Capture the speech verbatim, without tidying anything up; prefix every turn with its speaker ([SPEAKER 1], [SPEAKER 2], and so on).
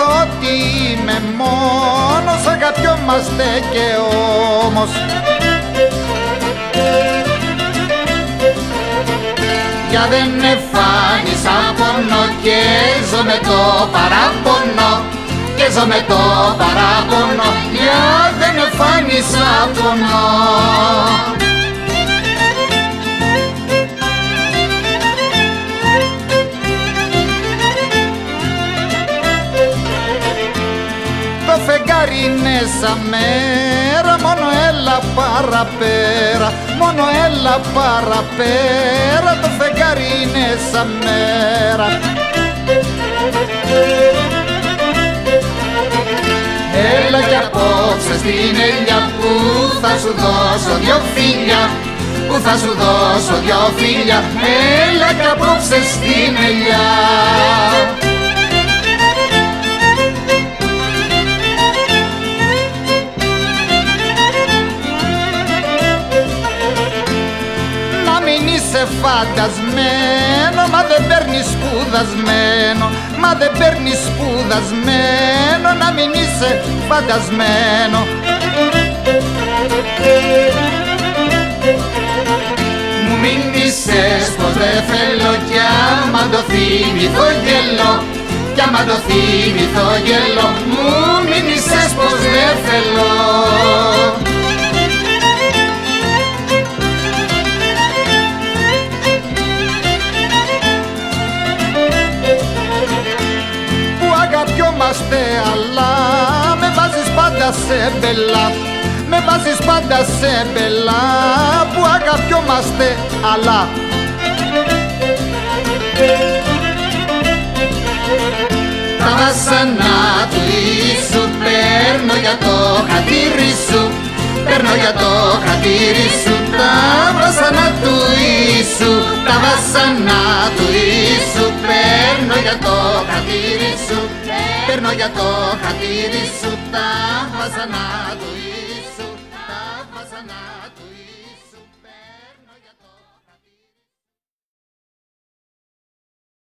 [SPEAKER 1] ότι είμαι μόνος, αγαπιόμαστε και όμως. Για δεν εφάνισα πόνο και ζω με το παράπονο, και ζω με το παράπονο, για δεν εφάνισα πόνο. Το φεγγάρι είναι σαν μέρα, μόνο έλα παραπέρα, μόνο έλα παραπέρα, το φεγγάρι είναι σαν μέρα. Έλα κι απόψε στην ελιά που θα σου δώσω δυο φίλια, που θα σου δώσω δυο φίλια, έλα κι απόψε στην ελιά. Είσαι φαντασμένο, μα δεν παίρνεις σπουδασμένο, μα δεν παίρνεις σπουδασμένο, να μην είσαι φαντασμένο. Μου μίλησες πως δεν θέλω κι άμα το θυμηθώ γελώ, κι άμα το θυμηθώ γελώ, μου μίλησες πως δεν θέλω. Αγαπιόμαστε αλλά με βάζεις πάντα σε μπελά, με βάζεις πάντα σε μπελά, που αγαπιόμαστε αλλά. Τα βασανά του Ιησού παίρνω για το χατήρι σου, παίρνω για το χατήρι σου, τα βασανά του Ιησού, τα βασανά του Ιησού παίρνω για το χατήρι σου, παίρνω για το χατήρι σου, τα βασανά του Ιησού.